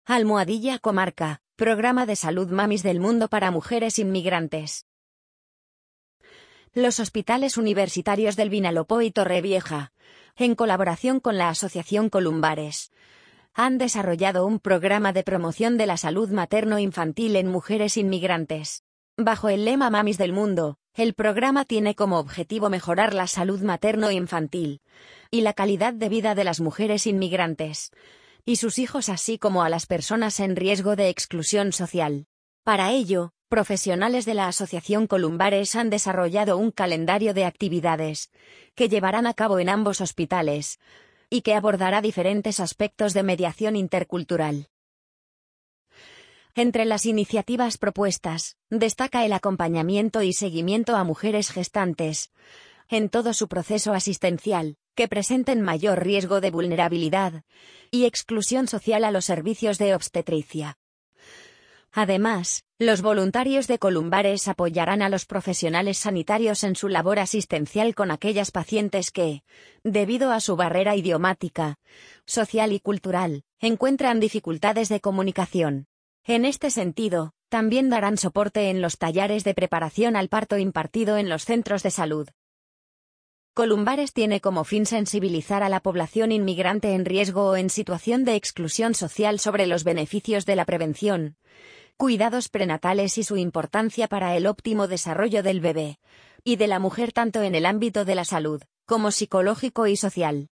Almohadilla Comarca, Programa de Salud Mamis del Mundo para Mujeres Inmigrantes. Los hospitales universitarios del Vinalopó y Torrevieja, en colaboración con la Asociación Columbares, han desarrollado un programa de promoción de la salud materno-infantil en mujeres inmigrantes. Bajo el lema Mamis del Mundo, el programa tiene como objetivo mejorar la salud materno-infantil y la calidad de vida de las mujeres inmigrantes y sus hijos, así como a las personas en riesgo de exclusión social. Para ello, profesionales de la Asociación Columbares han desarrollado un calendario de actividades que llevarán a cabo en ambos hospitales y que abordará diferentes aspectos de mediación intercultural. Entre las iniciativas propuestas, destaca el acompañamiento y seguimiento a mujeres gestantes en todo su proceso asistencial, que presenten mayor riesgo de vulnerabilidad y exclusión social a los servicios de obstetricia. Además, los voluntarios de Columbares apoyarán a los profesionales sanitarios en su labor asistencial con aquellas pacientes que, debido a su barrera idiomática, social y cultural, encuentran dificultades de comunicación. En este sentido, también darán soporte en los talleres de preparación al parto impartido en los centros de salud. Columbares tiene como fin sensibilizar a la población inmigrante en riesgo o en situación de exclusión social sobre los beneficios de la prevención, cuidados prenatales y su importancia para el óptimo desarrollo del bebé y de la mujer, tanto en el ámbito de la salud como psicológico y social.